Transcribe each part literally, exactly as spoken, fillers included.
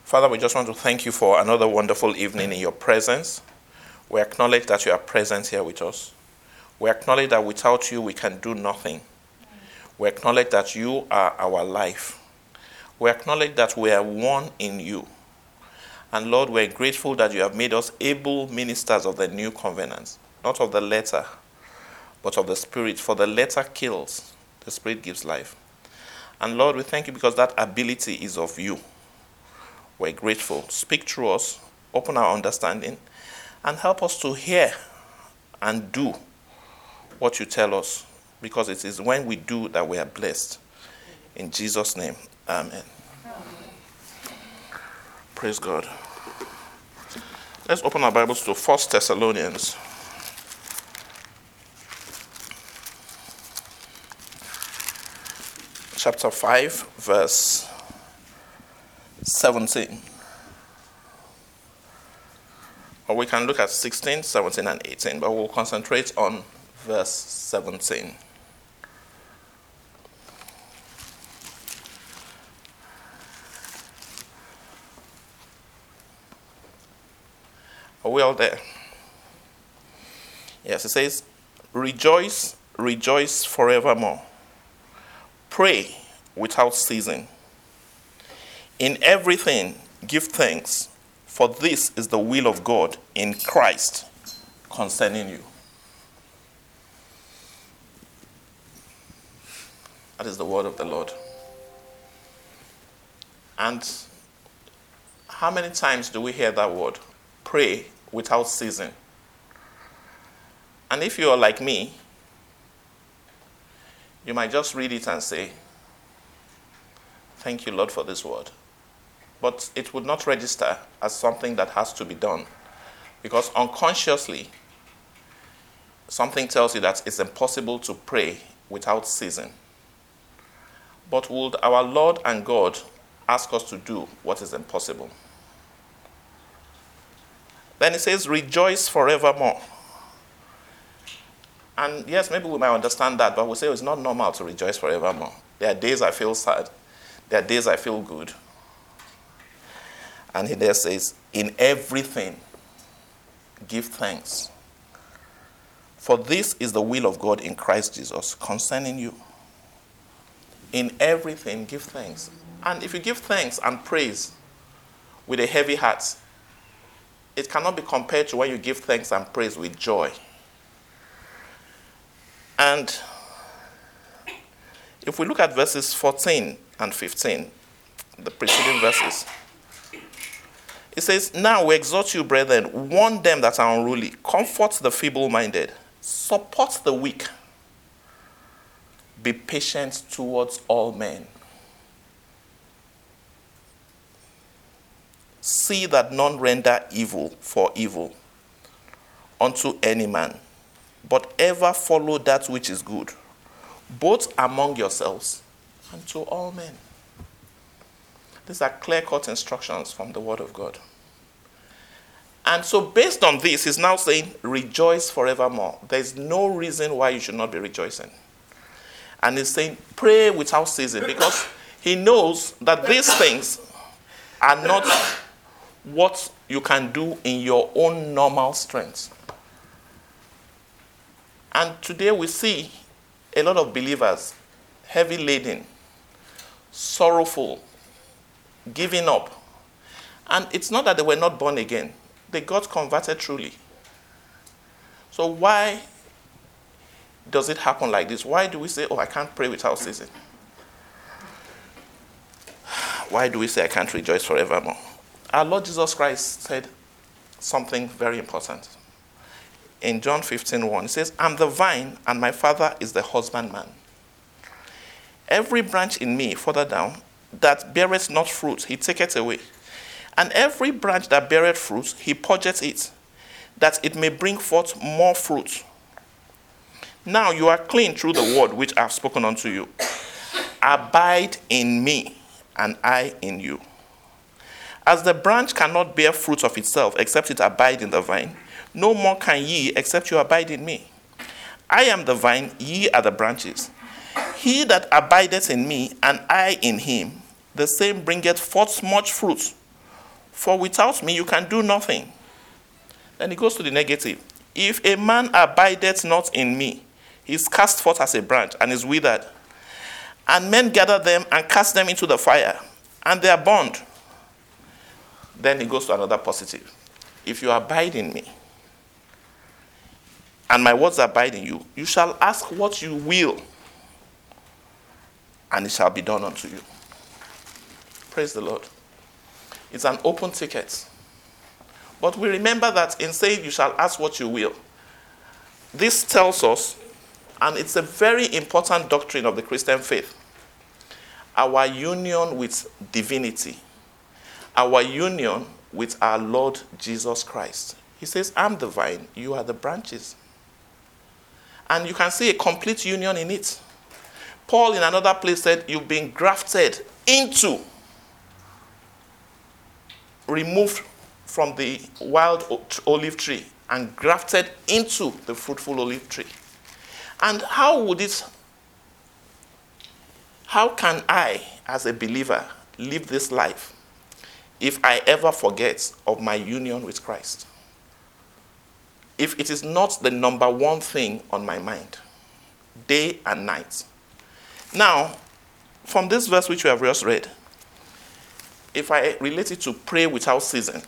Father, we just want to thank you for another wonderful evening in your presence. We acknowledge that you are present here with us. We acknowledge that without you we can do nothing. We acknowledge that you are our life. We acknowledge that we are one in you. And Lord, we're grateful that you have made us able ministers of the new covenant, not of the letter, but of the Spirit. For the letter kills, the Spirit gives life. And Lord, we thank you because that ability is of you. We're grateful. Speak through us, open our understanding, and help us to hear and do what you tell us, because it is when we do that we are blessed. In Jesus' name, amen. Praise God. Let's open our Bibles to First Thessalonians. Chapter five, verse seventeen. Or we can look at sixteen, seventeen, and eighteen, but we'll concentrate on verse seventeen. Are we all there? Yes, it says, Rejoice, rejoice forevermore. Pray without ceasing. In everything, give thanks, for this is the will of God in Christ concerning you. That is the word of the Lord. And how many times do we hear that word? Pray without ceasing. And if you are like me, you might just read it and say, thank you, Lord, for this word. But it would not register as something that has to be done, because unconsciously, something tells you that it's impossible to pray without ceasing. But would our Lord and God ask us to do what is impossible? Then it says, rejoice forevermore. And yes, maybe we might understand that, but we say it's not normal to rejoice forevermore. There are days I feel sad. There are days I feel good. And he there says, in everything, give thanks. For this is the will of God in Christ Jesus concerning you. In everything, give thanks. And if you give thanks and praise with a heavy heart, it cannot be compared to when you give thanks and praise with joy. And if we look at verses fourteen and fifteen, the preceding verses, it says, now we exhort you, brethren, warn them that are unruly, comfort the feeble-minded, support the weak, be patient towards all men. See that none render evil for evil unto any man, but ever follow that which is good, both among yourselves and to all men. These are clear-cut instructions from the Word of God. And so based on this, he's now saying, rejoice forevermore. There's no reason why you should not be rejoicing. And he's saying, pray without ceasing, because he knows that these things are not what you can do in your own normal strength. And today we see a lot of believers heavy laden, sorrowful, giving up. And it's not that they were not born again. They got converted truly. So why does it happen like this? Why do we say, oh, I can't pray without ceasing? Why do we say I can't rejoice forevermore? Our Lord Jesus Christ said something very important. In John fifteen one, it says, I'm the vine, and my Father is the husbandman. Every branch in me, further down, that beareth not fruit, he taketh away. And every branch that beareth fruit, he purgeth it, that it may bring forth more fruit. Now you are clean through the word which I have spoken unto you. Abide in me, and I in you. As the branch cannot bear fruit of itself, except it abide in the vine, no more can ye, except you abide in me. I am the vine, ye are the branches. He that abideth in me, and I in him, the same bringeth forth much fruit. For without me you can do nothing. Then he goes to the negative. If a man abideth not in me, he is cast forth as a branch and is withered. And men gather them and cast them into the fire, and they are burned. Then he goes to another positive. If you abide in me, and my words abide in you, you shall ask what you will, and it shall be done unto you. Praise the Lord. It's an open ticket. But we remember that in saying you shall ask what you will, this tells us, and it's a very important doctrine of the Christian faith, our union with divinity, our union with our Lord Jesus Christ. He says, I'm the vine, you are the branches. And you can see a complete union in it. Paul in another place said, you've been grafted into, removed from the wild olive tree and grafted into the fruitful olive tree. And how would it, how can I, as a believer, live this life if I ever forget of my union with Christ? If it is not the number one thing on my mind, day and night. Now, from this verse which we have just read, if I relate it to pray without ceasing,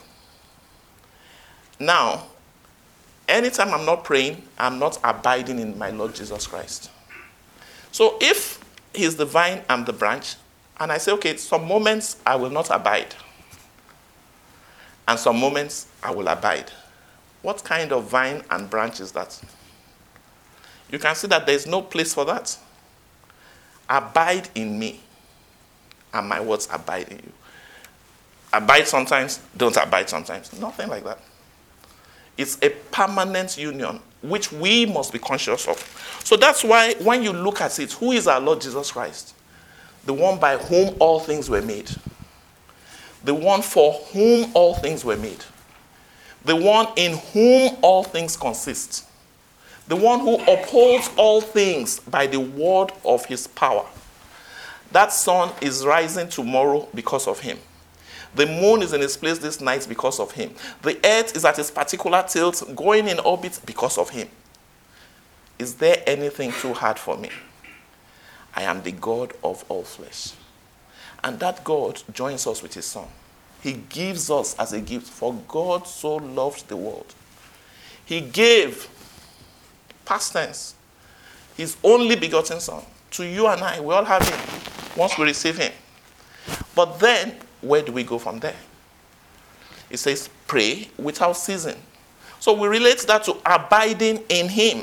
now, anytime I'm not praying, I'm not abiding in my Lord Jesus Christ. So if he's the vine, I'm the branch, and I say, okay, some moments I will not abide, and some moments I will abide. What kind of vine and branch is that? You can see that there's no place for that. Abide in me, and my words abide in you. Abide sometimes, don't abide sometimes. Nothing like that. It's a permanent union, which we must be conscious of. So that's why when you look at it, who is our Lord Jesus Christ? The one by whom all things were made. The one for whom all things were made. The one in whom all things consist. The one who upholds all things by the word of his power. That sun is rising tomorrow because of him. The moon is in its place this night because of him. The earth is at its particular tilt, going in orbit because of him. Is there anything too hard for me? I am the God of all flesh. And that God joins us with his Son. He gives us as a gift. For God so loved the world. He gave, past tense, his only begotten Son to you and I. We all have him once we receive him. But then, where do we go from there? It says, pray without ceasing. So we relate that to abiding in him.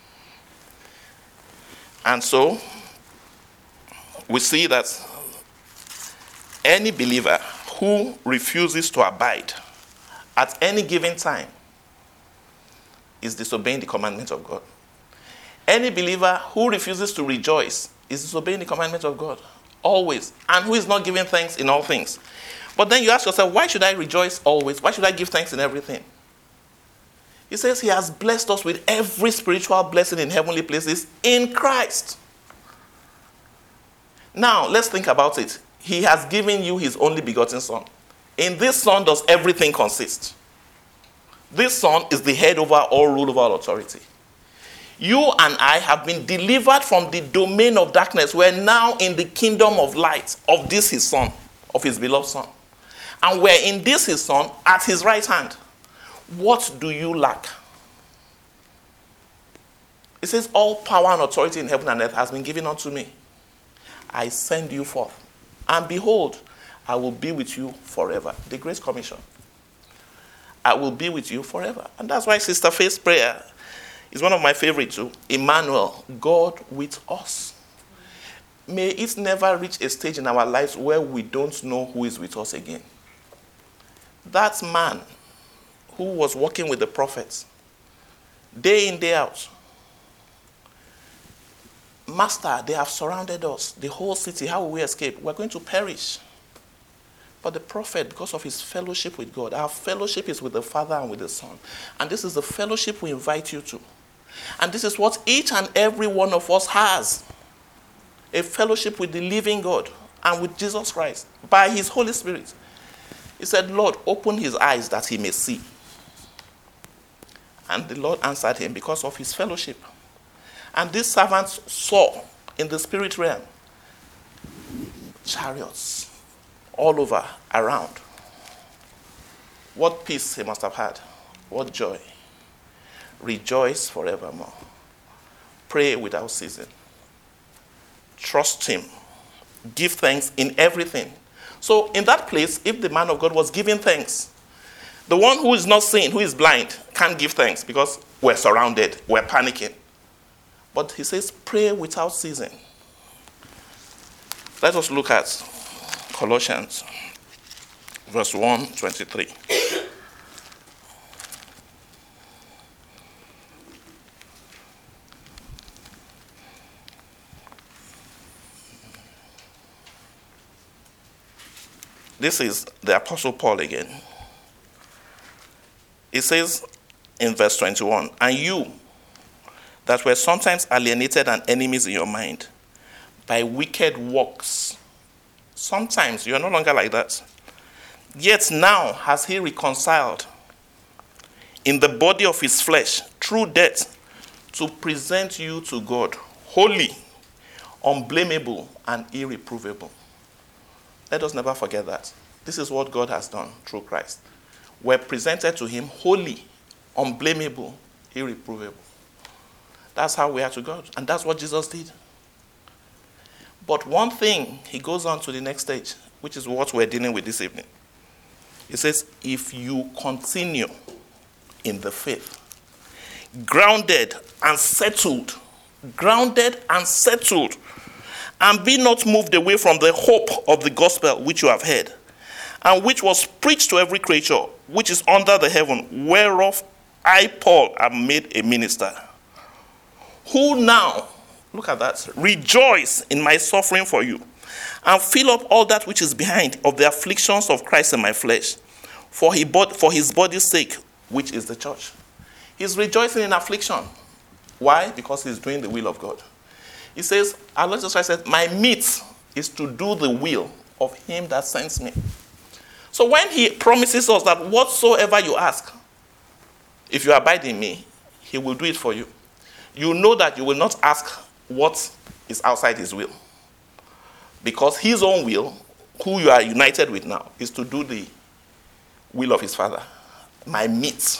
And so, we see that any believer who refuses to abide at any given time is disobeying the commandment of God. Any believer who refuses to rejoice is disobeying the commandment of God. Always. And who is not giving thanks in all things. But then you ask yourself, why should I rejoice always? Why should I give thanks in everything? He says he has blessed us with every spiritual blessing in heavenly places in Christ. Now, let's think about it. He has given you his only begotten Son. In this Son does everything consist. This Son is the head over all rule, over all authority. You and I have been delivered from the domain of darkness. We're now in the kingdom of light of this his Son, of his beloved Son. And we're in this his Son at his right hand. What do you lack? It says, all power and authority in heaven and earth has been given unto me. I send you forth. And behold, I will be with you forever. The Great Commission. I will be with you forever. And that's why Sister Faith's prayer is one of my favorite too. Emmanuel, God with us. May it never reach a stage in our lives where we don't know who is with us again. That man who was working with the prophets, day in, day out. Master, they have surrounded us. The whole city, how will we escape? We're going to perish. But the prophet, because of his fellowship with God, our fellowship is with the Father and with the Son. And this is the fellowship we invite you to. And this is what each and every one of us has. A fellowship with the living God and with Jesus Christ by his Holy Spirit. He said, Lord, open his eyes that he may see. And the Lord answered him because of his fellowship. And these servants saw in the spirit realm chariots all over, around. What peace he must have had. What joy. Rejoice forevermore. Pray without ceasing. Trust him. Give thanks in everything. So in that place, if the man of God was giving thanks, the one who is not seeing, who is blind, can't give thanks because we're surrounded, we're panicking. But he says, pray without ceasing. Let us look at Colossians, verse one, twenty-three. This is the Apostle Paul again. It says in verse twenty-one, and you that were sometimes alienated and enemies in your mind by wicked works. Sometimes you are no longer like that. Yet now has he reconciled in the body of his flesh through death to present you to God, holy, unblameable, and irreprovable. Let us never forget that. This is what God has done through Christ. We're presented to him holy, unblameable, irreprovable. That's how we are to God. And that's what Jesus did. But one thing, he goes on to the next stage, which is what we're dealing with this evening. He says, if you continue in the faith, grounded and settled, grounded and settled, and be not moved away from the hope of the gospel which you have heard, and which was preached to every creature which is under the heaven, whereof I, Paul, am made a minister. Who now, look at that, rejoice in my suffering for you, and fill up all that which is behind of the afflictions of Christ in my flesh, for, he bought, for his body's sake, which is the church. He's rejoicing in affliction. Why? Because he's doing the will of God. He says, our Lord Jesus Christ said, my meat is to do the will of him that sends me. So when he promises us that whatsoever you ask, if you abide in me, he will do it for you. You know that you will not ask what is outside his will. Because his own will, who you are united with now, is to do the will of his Father. My meat.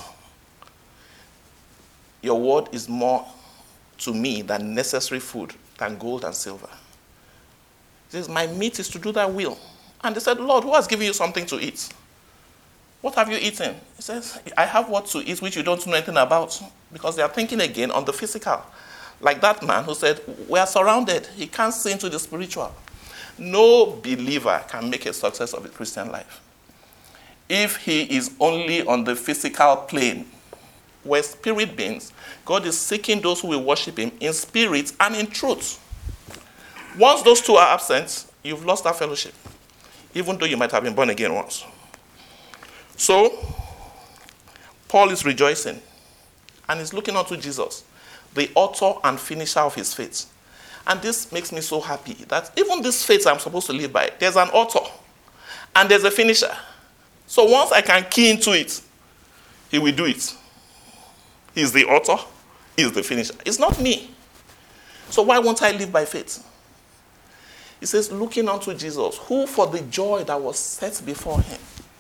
Your word is more to me than necessary food, than gold and silver. He says, my meat is to do that will. And they said, Lord, who has given you something to eat? What have you eaten? He says, I have what to eat which you don't know anything about. Because they are thinking again on the physical. Like that man who said, we are surrounded. He can't see into the spiritual. No believer can make a success of a Christian life if he is only on the physical plane. Where spirit beings, God is seeking those who will worship him in spirit and in truth. Once those two are absent, you've lost that fellowship, even though you might have been born again once. So, Paul is rejoicing, and he's looking unto Jesus, the author and finisher of his faith. And this makes me so happy that even this faith I'm supposed to live by, there's an author, and there's a finisher. So once I can key into it, he will do it. He's the author, he's the finisher. It's not me. So why won't I live by faith? He says, looking unto Jesus, who for the joy that was set before him,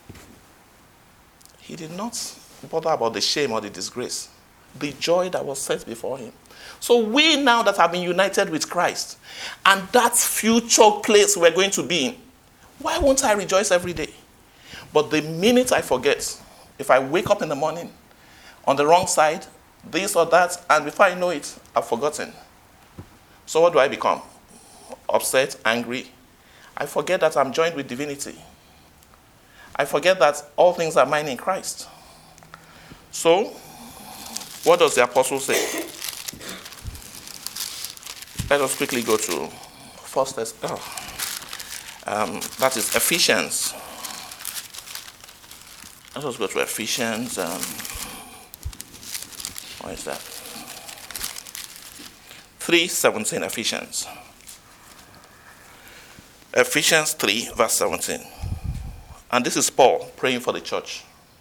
he did not bother about the shame or the disgrace. The joy that was set before him. So we now that have been united with Christ, and that future place we're going to be in, why won't I rejoice every day? But the minute I forget, if I wake up in the morning on the wrong side, this or that, and before I know it, I've forgotten. So what do I become? Upset, angry. I forget that I'm joined with divinity. I forget that all things are mine in Christ. So, what does the apostle say? Let us quickly go to first. Oh, um, that is Ephesians. Let us go to Ephesians. Um, what is that? three seventeen, Ephesians. Ephesians three, verse seventeen. And this is Paul praying for the church.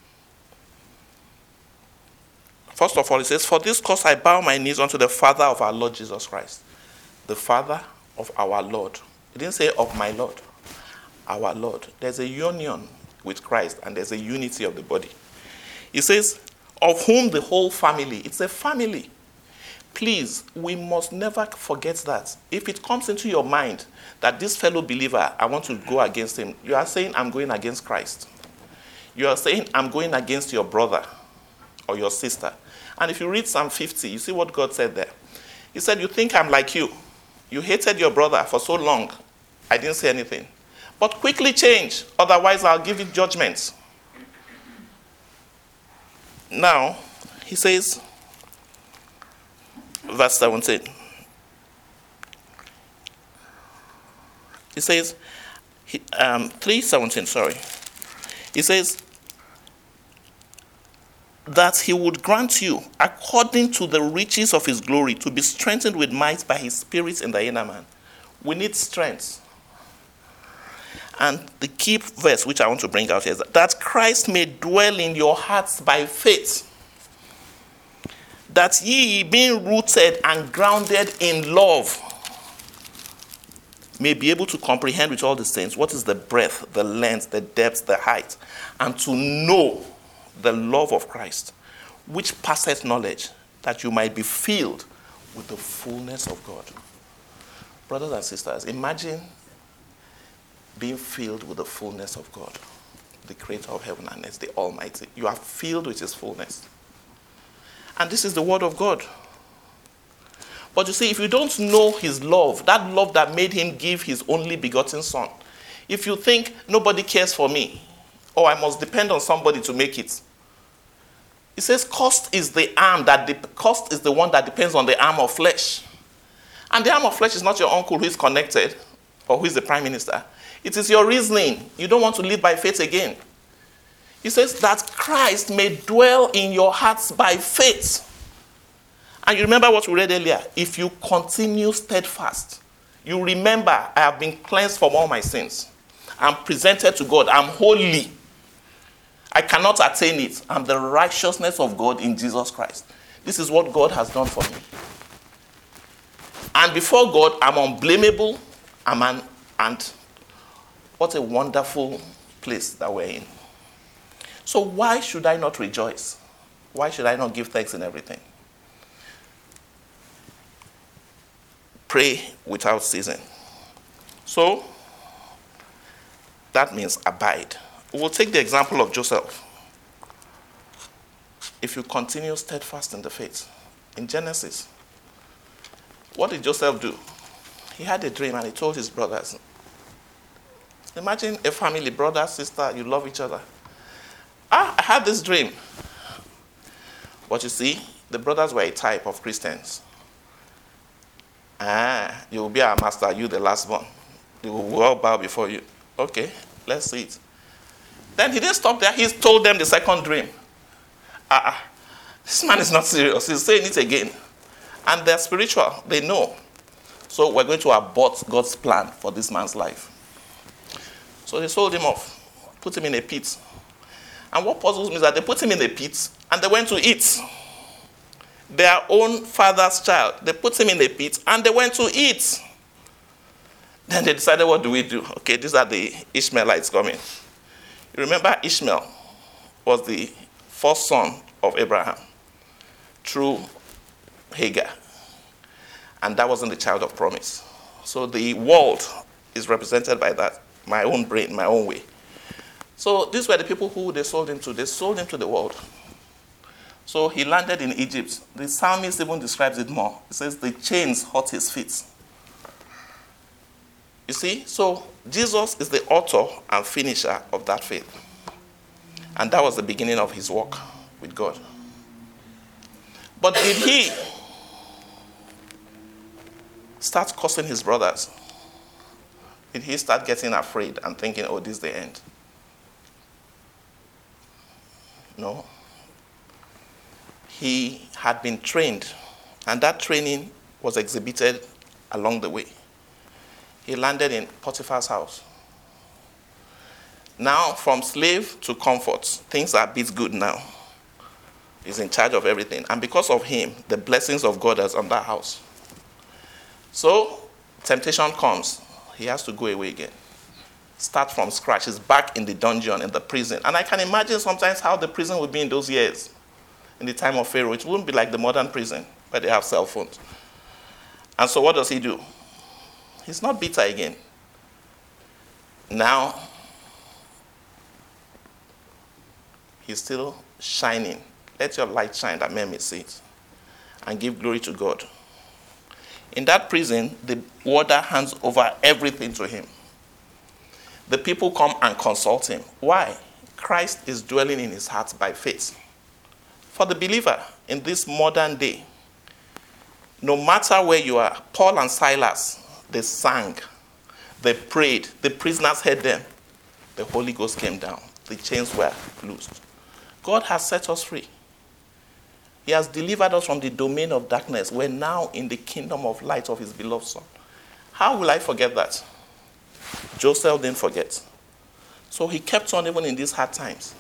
First of all, he says, "For this cause I bow my knees unto the Father of our Lord Jesus Christ." The Father of our Lord. He didn't say of my Lord. Our Lord. There's a union with Christ and there's a unity of the body. He says, "Of whom the whole family." It's a family. Please, we must never forget that. If it comes into your mind that this fellow believer, I want to go against him, you are saying, I'm going against Christ. You are saying, I'm going against your brother or your sister. And if you read Psalm fifty, you see what God said there. He said, you think I'm like you. You hated your brother for so long. I didn't say anything. But quickly change, otherwise I'll give you judgments. Now, he says, verse seventeen. He says, he, um, three seventeen, sorry. He says, that he would grant you, according to the riches of his glory, to be strengthened with might by his Spirit in the inner man. We need strength. And the key verse which I want to bring out here is that Christ may dwell in your hearts by faith, that ye, being rooted and grounded in love, may be able to comprehend with all the saints what is the breadth, the length, the depth, the height, and to know the love of Christ, which passeth knowledge, that you might be filled with the fullness of God. Brothers and sisters, imagine being filled with the fullness of God, the creator of heaven and earth, the Almighty. You are filled with his fullness. And this is the word of God. But you see, if you don't know his love, that love that made him give his only begotten son, if you think nobody cares for me, or I must depend on somebody to make it, it says cost is the arm that de- cost is the one that depends on the arm of flesh. And the arm of flesh is not your uncle who is connected or who is the prime minister. It is your reasoning. You don't want to live by faith again. He says that Christ may dwell in your hearts by faith. And you remember what we read earlier. If you continue steadfast, you remember, I have been cleansed from all my sins. I'm presented to God. I'm holy. I cannot attain it. I'm the righteousness of God in Jesus Christ. This is what God has done for me. And before God, I'm unblameable. I'm an, and what a wonderful place that we're in. So why should I not rejoice? Why should I not give thanks in everything? Pray without ceasing. So, that means abide. We'll take the example of Joseph. If you continue steadfast in the faith, in Genesis, what did Joseph do? He had a dream and he told his brothers. Imagine a family, brother, sister, you love each other. Ah, I had this dream. But you see, the brothers were a type of Christians. Ah, you will be our master, you the last one. They will all bow before you. Okay, let's see it. Then he didn't stop there. He told them the second dream. Ah, this man is not serious. He's saying it again. And they're spiritual. They know. So we're going to abort God's plan for this man's life. So they sold him off, put him in a pit. And what puzzles me is that they put him in a pit and they went to eat. Their own father's child. They put him in a pit and they went to eat. Then they decided, what do we do? Okay, these are the Ishmaelites coming. You remember Ishmael was the first son of Abraham through Hagar. And that wasn't the child of promise. So the world is represented by that. My own brain, my own way. So these were the people who they sold him to. They sold him to the world. So he landed in Egypt. The psalmist even describes it more. He says the chains hurt his feet. You see, so Jesus is the author and finisher of that faith. And that was the beginning of his walk with God. But did he start cursing his brothers? Did he start getting afraid and thinking, oh, this is the end? No. He had been trained, and that training was exhibited along the way. He landed in Potiphar's house. Now, from slave to comfort, things are a bit good now. He's in charge of everything. And because of him, the blessings of God is on that house. So, temptation comes. He has to go away again. Start from scratch. He's back in the dungeon, in the prison. And I can imagine sometimes how the prison would be in those years. In the time of Pharaoh, it wouldn't be like the modern prison, where they have cell phones. And so what does he do? He's not bitter again. Now, he's still shining. Let your light shine that men may see it. And give glory to God. In that prison, the warder hands over everything to him. The people come and consult him. Why? Christ is dwelling in his heart by faith. For the believer in this modern day, no matter where you are, Paul and Silas, they sang, they prayed, the prisoners heard them. The Holy Ghost came down. The chains were loosed. God has set us free. He has delivered us from the domain of darkness. We're now in the kingdom of light of his beloved Son. How will I forget that? Joseph didn't forget. So he kept on even in these hard times.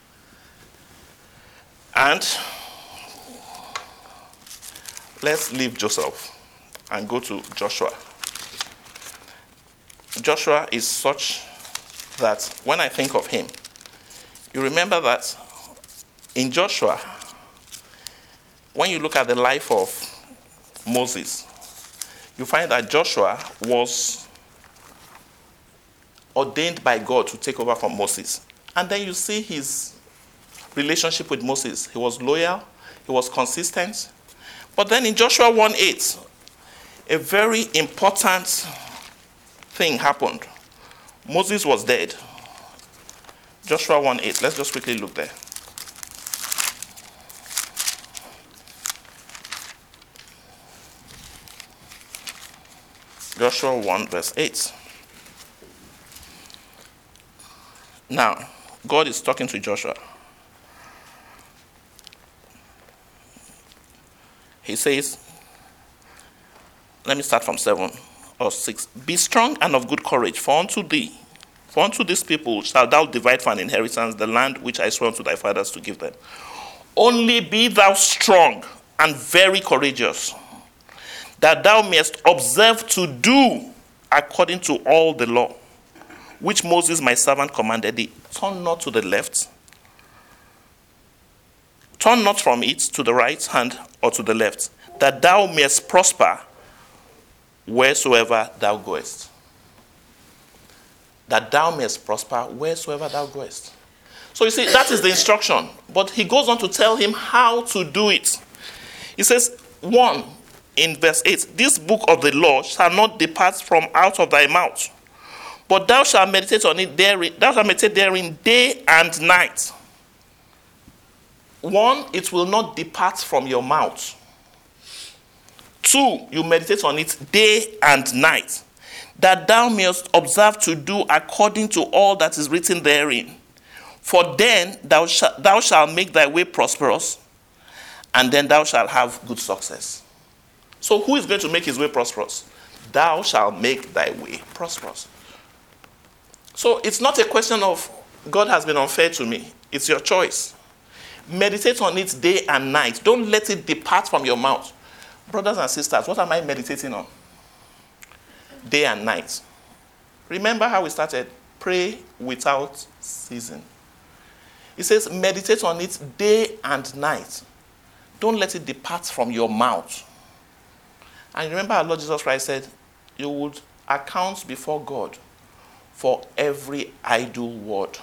And let's leave Joseph and go to Joshua. Joshua is such that when I think of him, you remember that in Joshua, when you look at the life of Moses, you find that Joshua was ordained by God to take over from Moses. And then you see his relationship with Moses. He was loyal, he was consistent. But then in Joshua one eight, a very important thing happened. Moses was dead. Joshua one eight, let's just quickly look there. Joshua one verse eight. Now, God is talking to Joshua. He says, let me start from seven or six. Be strong and of good courage, for unto thee, for unto these people shalt thou divide for an inheritance the land which I swore unto thy fathers to give them. Only be thou strong and very courageous, that thou mayest observe to do according to all the law, which Moses my servant commanded thee. Turn not to the left, turn not from it to the right hand or to the left, that thou mayest prosper wheresoever thou goest. That thou mayest prosper wheresoever thou goest. So you see, that is the instruction. But he goes on to tell him how to do it. He says, one, in verse eight, this book of the law shall not depart from out of thy mouth, but thou shalt meditate on it therein, thou shalt meditate therein day and night. One, it will not depart from your mouth. Two, you meditate on it day and night, that thou mayest observe to do according to all that is written therein. For then thou, sh- thou shalt make thy way prosperous, and then thou shalt have good success. So who is going to make his way prosperous? Thou shalt make thy way prosperous. So it's not a question of God has been unfair to me. It's your choice. Meditate on it day and night. Don't let it depart from your mouth. Brothers and sisters, what am I meditating on? Day and night. Remember how we started? Pray without ceasing. It says meditate on it day and night. Don't let it depart from your mouth. And remember our Lord Jesus Christ said, you would account before God for every idle word.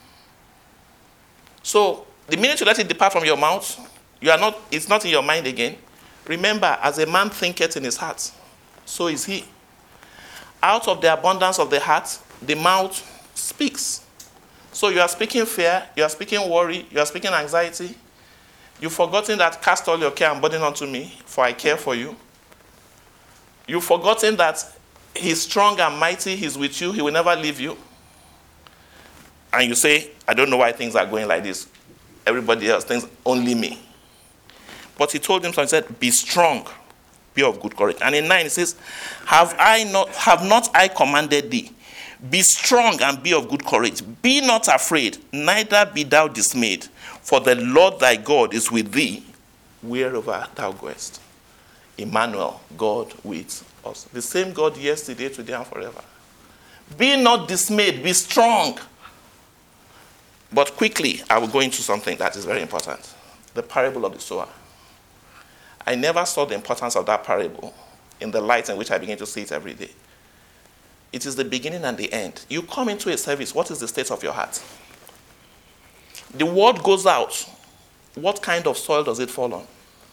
So, the minute you let it depart from your mouth, you are not, it's not in your mind again. Remember, as a man thinketh in his heart, so is he. Out of the abundance of the heart, the mouth speaks. So you are speaking fear, you are speaking worry, you are speaking anxiety. You've forgotten that cast all your care and burden unto me, for I care for you. You've forgotten that he's strong and mighty, he's with you, he will never leave you. And you say, I don't know why things are going like this. Everybody else thinks only me. But he told him, so he said, be strong, be of good courage. And in nine, he says, have I not, have not I commanded thee? Be strong and be of good courage. Be not afraid, neither be thou dismayed. For the Lord thy God is with thee wherever thou goest. Emmanuel, God with us. The same God yesterday, today, and forever. Be not dismayed, be strong. But quickly, I will go into something that is very important. The parable of the sower. I never saw the importance of that parable in the light in which I begin to see it every day. It is the beginning and the end. You come into a service, what is the state of your heart? The word goes out. What kind of soil does it fall on?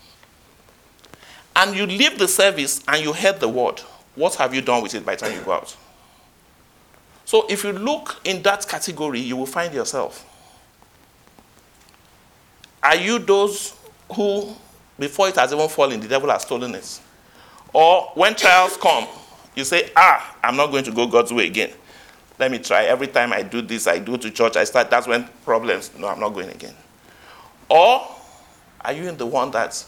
And you leave the service and you heard the word. What have you done with it by the time you go out? So if you look in that category, you will find yourself. Are you those who, before it has even fallen, the devil has stolen it? Or when trials come, you say, ah, I'm not going to go God's way again. Let me try. Every time I do this, I do to church, I start, that's when problems, no, I'm not going again. Or are you in the one that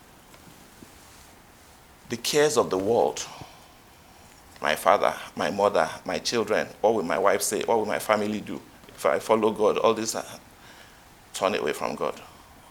the cares of the world, my father, my mother, my children, what will my wife say, what will my family do if I follow God, all this, uh, turn away from God.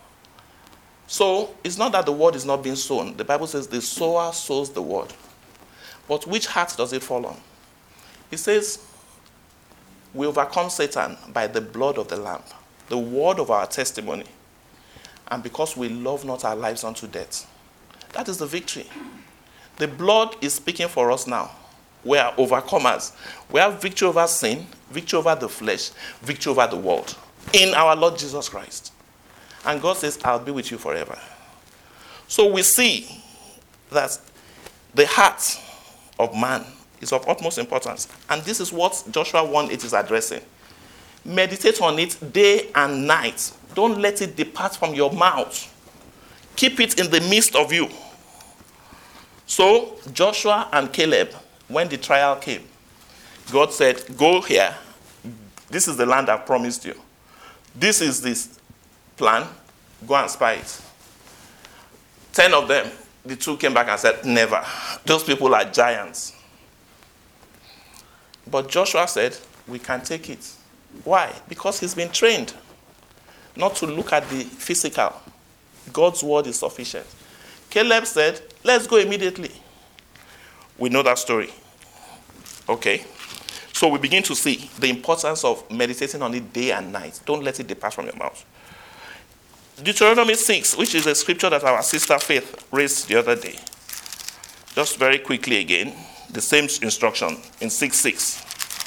So it's not that the word is not being sown. The Bible says the sower sows the word. But which heart does it fall on? It says, we overcome Satan by the blood of the Lamb, the word of our testimony, and because we love not our lives unto death. That is the victory. The blood is speaking for us now. We are overcomers. We have victory over sin, victory over the flesh, victory over the world in our Lord Jesus Christ. And God says, I'll be with you forever. So we see that the heart of man is of utmost importance. And this is what Joshua one eight is addressing. Meditate on it day and night. Don't let it depart from your mouth. Keep it in the midst of you. So Joshua and Caleb, when the trial came, God said, go here. This is the land I've promised you. This is this plan. Go and spy it. Ten of them, the two came back and said, never. Those people are giants. But Joshua said, we can take it. Why? Because he's been trained not to look at the physical. God's word is sufficient. Caleb said, let's go immediately. We know that story. Okay. So we begin to see the importance of meditating on it day and night. Don't let it depart from your mouth. Deuteronomy six, which is a scripture that our sister Faith raised the other day. Just very quickly again, the same instruction in six six.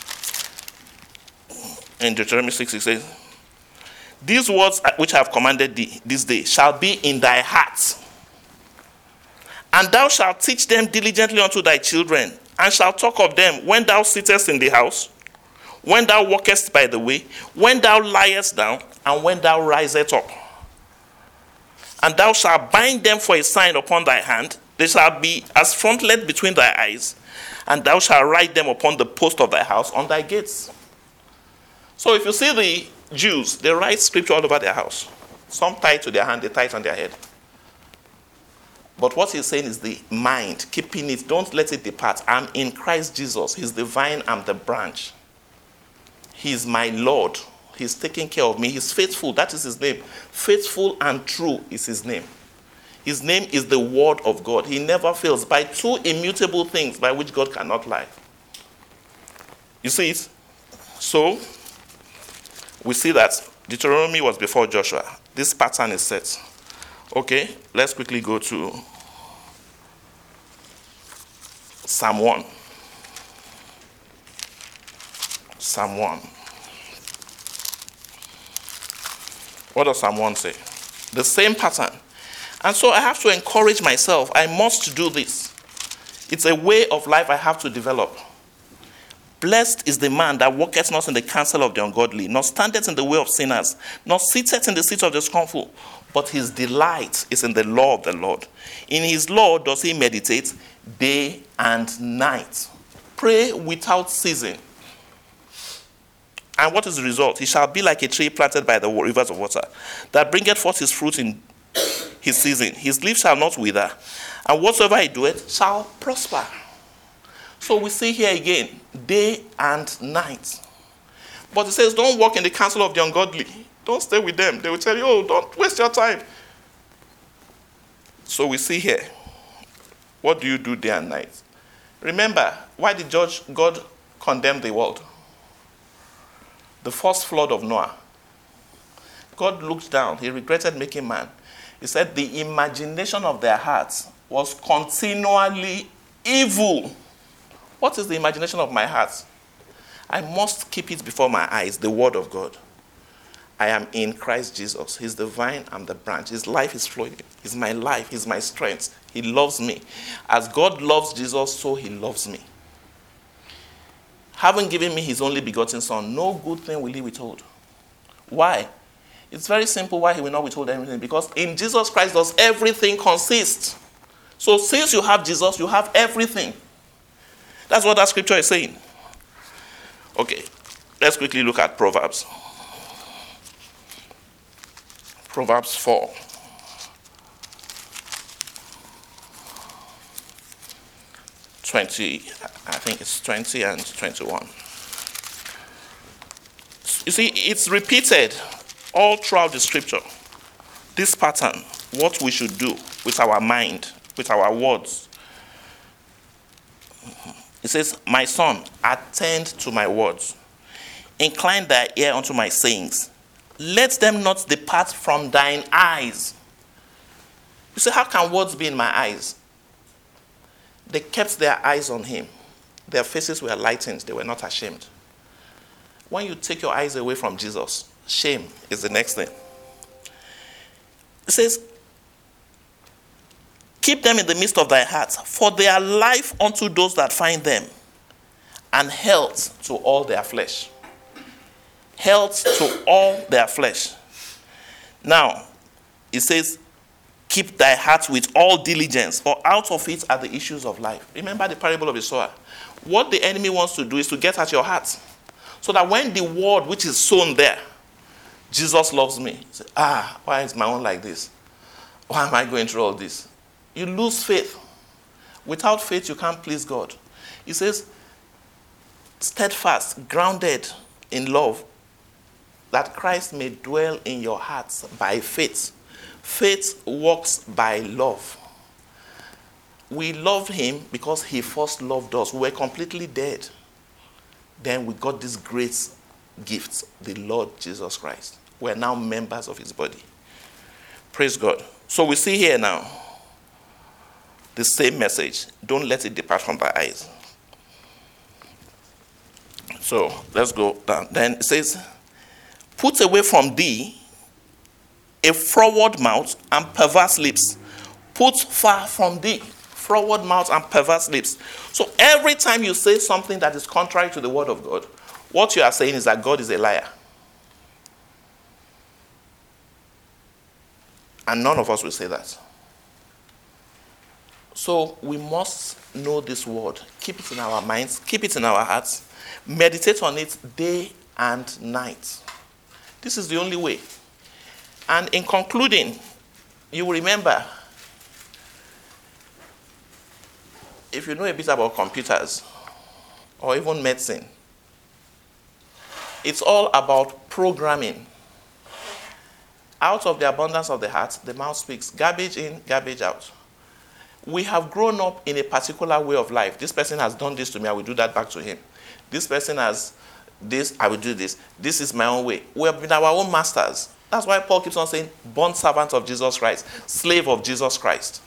In Deuteronomy six, it says, these words which I have commanded thee this day shall be in thy heart, and thou shalt teach them diligently unto thy children, and shalt talk of them when thou sittest in the house, when thou walkest by the way, when thou liest down, and when thou risest up. And thou shalt bind them for a sign upon thy hand. They shall be as frontlet between thy eyes, and thou shalt write them upon the post of thy house on thy gates. So if you see the Jews, they write scripture all over their house. Some tie it to their hand, they tie it on their head. But what he's saying is the mind, keeping it, don't let it depart. I'm in Christ Jesus. He's the vine, I'm the branch. He's my Lord. He's taking care of me. He's faithful. That is his name. Faithful and true is his name. His name is the word of God. He never fails. By two immutable things by which God cannot lie. You see it? So, we see that Deuteronomy was before Joshua. This pattern is set. Okay, let's quickly go to Psalm one. Psalm one. What does Psalm one say? The same pattern. And so I have to encourage myself. I must do this. It's a way of life I have to develop. Blessed is the man that walketh not in the counsel of the ungodly, nor standeth in the way of sinners, nor sitteth in the seat of the scornful, but his delight is in the law of the Lord. In his law does he meditate day and night. Pray without ceasing. And what is the result? He shall be like a tree planted by the rivers of water, that bringeth forth his fruit in his season. His leaf shall not wither, and whatsoever he doeth shall prosper. So we see here again, day and night. But it says, don't walk in the counsel of the ungodly. Don't stay with them. They will tell you, oh, don't waste your time. So we see here, what do you do day and night? Remember, why did judge God condemn the world? The first flood of Noah. God looked down. He regretted making man. He said the imagination of their hearts was continually evil. What is the imagination of my heart? I must keep it before my eyes, the word of God. I am in Christ Jesus. He's the vine, I'm the branch. His life is flowing. He's my life. He's my strength. He loves me. As God loves Jesus, so he loves me. Having given me his only begotten son, no good thing will he withhold. Why? It's very simple why he will not withhold anything. Because in Jesus Christ does everything consist. So since you have Jesus, you have everything. That's what that scripture is saying. Okay, let's quickly look at Proverbs. Proverbs four. twenty, I think it's twenty and twenty-one. You see, it's repeated all throughout the scripture. This pattern, what we should do with our mind, with our words. It says, my son, attend to my words. Incline thy ear unto my sayings. Let them not depart from thine eyes. You say, how can words be in my eyes? They kept their eyes on him. Their faces were lightened. They were not ashamed. When you take your eyes away from Jesus, shame is the next thing. It says, keep them in the midst of thy heart, for they are life unto those that find them, and health to all their flesh. Health to all their flesh. Now, it says, keep thy heart with all diligence, for out of it are the issues of life. Remember the parable of the sower. What the enemy wants to do is to get at your heart. So that when the word which is sown there, Jesus loves me. Say, ah, why is my own like this? Why am I going through all this? You lose faith. Without faith, you can't please God. He says, steadfast, grounded in love, that Christ may dwell in your hearts by faith. Faith works by love. We love him because he first loved us. We were completely dead. Then we got this great gift, the Lord Jesus Christ. We are now members of his body. Praise God. So we see here now the same message. Don't let it depart from thy eyes. So let's go down. Then it says, put away from thee a froward mouth and perverse lips. Put far from thee froward mouth and perverse lips. So every time you say something that is contrary to the word of God, what you are saying is that God is a liar. And none of us will say that. So we must know this word. Keep it in our minds. Keep it in our hearts. Meditate on it day and night. This is the only way. And in concluding, you will remember, if you know a bit about computers or even medicine, it's all about programming. Out of the abundance of the heart, the mouth speaks. Garbage in, garbage out. We have grown up in a particular way of life. This person has done this to me, I will do that back to him. This person has this, I will do this. This is my own way. We have been our own masters. That's why Paul keeps on saying, bond servant of Jesus Christ, slave of Jesus Christ.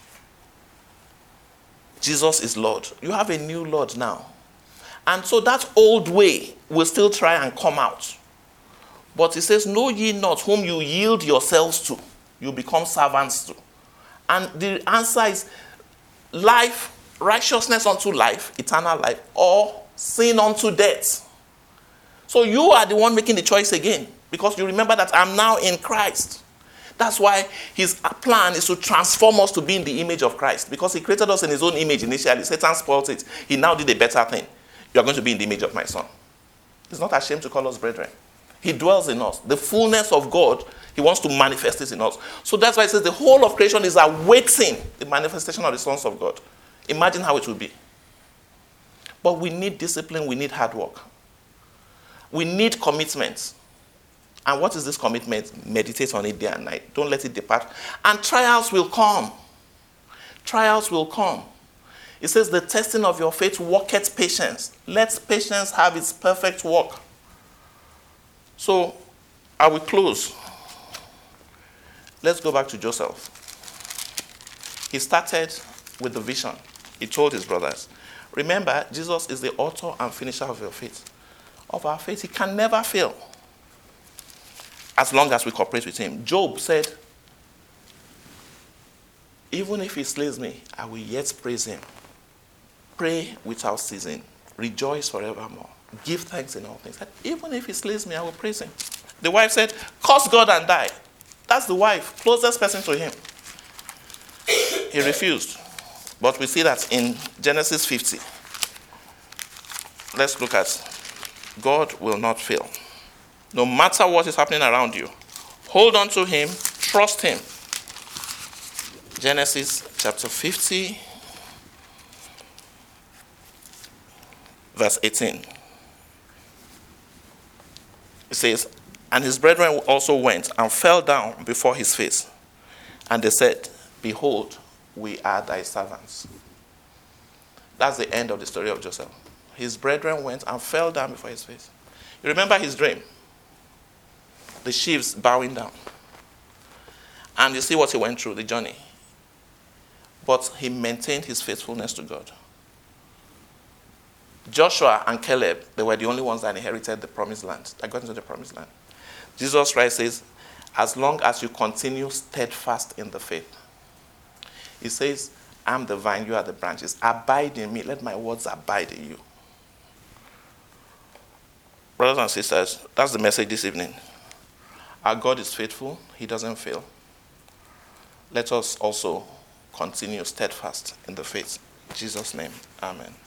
Jesus is Lord. You have a new Lord now. And so that old way will still try and come out. But it says, know ye not whom you yield yourselves to, you become servants to. And the answer is life, righteousness unto life, eternal life, or sin unto death. So you are the one making the choice again, because you remember that I'm now in Christ. That's why his plan is to transform us to be in the image of Christ, because he created us in his own image initially. Satan spoiled it. He now did a better thing. You are going to be in the image of my son. He's not ashamed to call us brethren. He dwells in us. The fullness of God, he wants to manifest it in us. So that's why it says the whole of creation is awaiting the manifestation of the sons of God. Imagine how it will be. But we need discipline, we need hard work. We need commitment. And what is this commitment? Meditate on it day and night. Don't let it depart. And trials will come. Trials will come. It says the testing of your faith worketh patience. Let patience have its perfect work. So, I will close. Let's go back to Joseph. He started with the vision. He told his brothers, remember, Jesus is the author and finisher of your faith. Of our faith, he can never fail. As long as we cooperate with him. Job said, even if he slays me, I will yet praise him. Pray without ceasing. Rejoice forevermore. Give thanks in all things. Even if he slays me, I will praise him. The wife said, curse God and die. That's the wife, closest person to him. He refused. But we see that in Genesis fifty. Let's look at God will not fail. No matter what is happening around you, hold on to him, trust him. Genesis chapter fifty, verse eighteen. It says, and his brethren also went and fell down before his face. And they said, behold, we are thy servants. That's the end of the story of Joseph. His brethren went and fell down before his face. You remember his dream? The sheaves bowing down. And you see what he went through, the journey. But he maintained his faithfulness to God. Joshua and Caleb, they were the only ones that inherited the promised land, that got into the promised land. Jesus Christ says, as long as you continue steadfast in the faith. He says, I'm the vine, you are the branches. Abide in me. Let my words abide in you. Brothers and sisters, that's the message this evening. Our God is faithful. He doesn't fail. Let us also continue steadfast in the faith. In Jesus' name, amen.